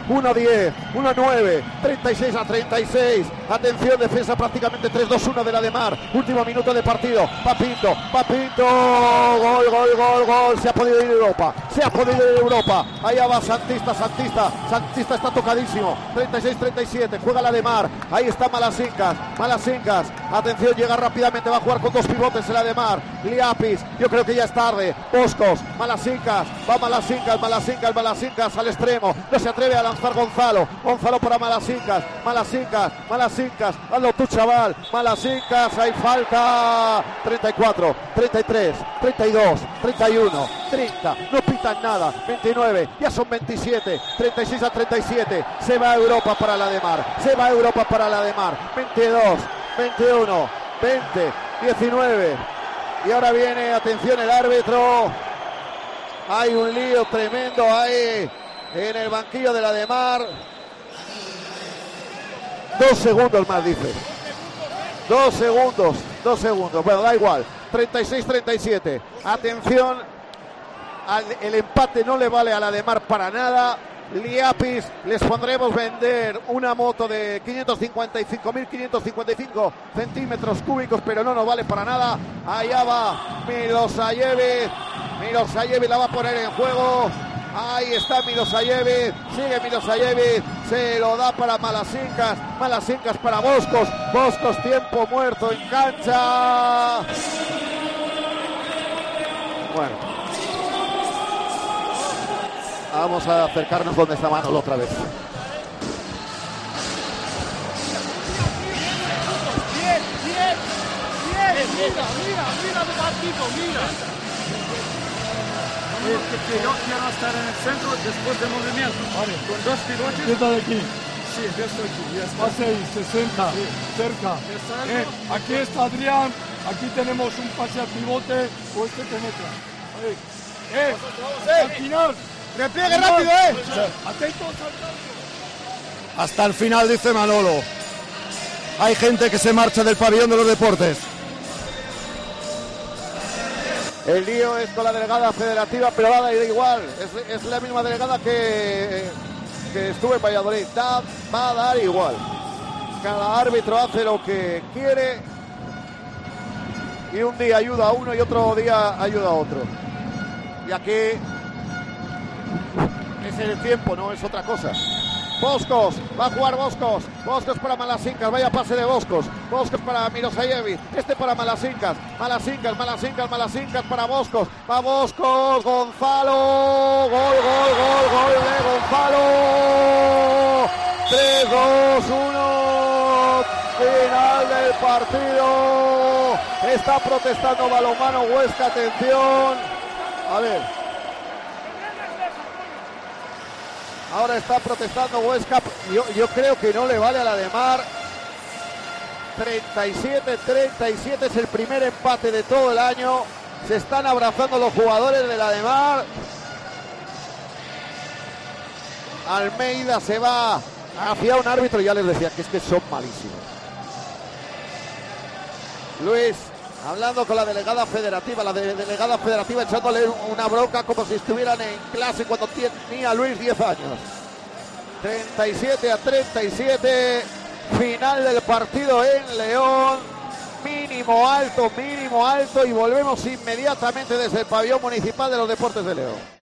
1-10, 1-9, 36-36. Atención, defensa prácticamente 3-2-1 de la Ademar. Último minuto de partido. Va Pinto. Gol, gol, gol, gol. Se ha podido ir a Europa. Allá va Santista. Santista está tocadísimo. 36-37. Juega la Ademar. Ahí está Malasincas. Atención, llega rápidamente. Va a jugar con dos pivotes el Ademar. Liapis. Yo creo que ya es tarde. Boscos. Malasincas. Va Malasincas al extremo. No se atreve a lanzar Gonzalo para Malasincas. Hazlo tú, chaval. Malasincas. Hay falta. 34, 33, 32, 31, 30. No pitan nada. 29. Ya son 27. 36-37. Se va a Europa para la Ademar. 22, 21, 20, 19. Y ahora viene, atención, el árbitro. Hay un lío tremendo ahí en el banquillo de la Ademar. 2 segundos más, dice. 2 segundos. Bueno, da igual. 36-37. Atención. El empate no le vale a la Ademar para nada. Liapis, les pondremos vender una moto de 555 centímetros cúbicos, pero no nos vale para nada. Allá va Milosayevic la va a poner en juego. Ahí está Milosayevic, sigue Milosayevic, se lo da para Malasincas para Boscos, tiempo muerto en cancha. Bueno, vamos a acercarnos donde está Manolo otra vez. Mira el partido, mira. Yo quiero estar en el centro después del movimiento. Vale. Con dos pivotes. ¿Qué está de aquí? Sí, yo estoy aquí. Pase ahí, 60, sí. Cerca. Aquí está Adrián. Aquí tenemos un pase al pivote. O este penetra. Al final. ¡Repliegue rápido, Atentos al campo. Hasta el final, dice Manolo. Hay gente que se marcha del pabellón de los deportes. El lío es con la delegada federativa, pero va a dar igual. Es la misma delegada que estuvo en Valladolid. Va a dar igual. Cada árbitro hace lo que quiere. Y un día ayuda a uno y otro día ayuda a otro. Y aquí es el tiempo, no es otra cosa. Boscos, va a jugar Boscos para Malasincas, vaya pase de Boscos para Milosayevic, para Malasincas para Boscos, va Boscos, Gonzalo, gol de Gonzalo, 3-2-1, final del partido, está protestando Balonmano Huesca, atención, a ver. Ahora está protestando Huesca. Yo creo que no le vale a la Ademar. 37-37 es el primer empate de todo el año. Se están abrazando los jugadores de la Ademar. Almeida se va hacia un árbitro. Ya les decía que es que son malísimos. Luis, hablando con la delegada federativa, echándole una bronca como si estuvieran en clase cuando tenía Luis 10 años. 37-37, final del partido en León. Mínimo alto, y volvemos inmediatamente desde el pabellón municipal de los Deportes de León.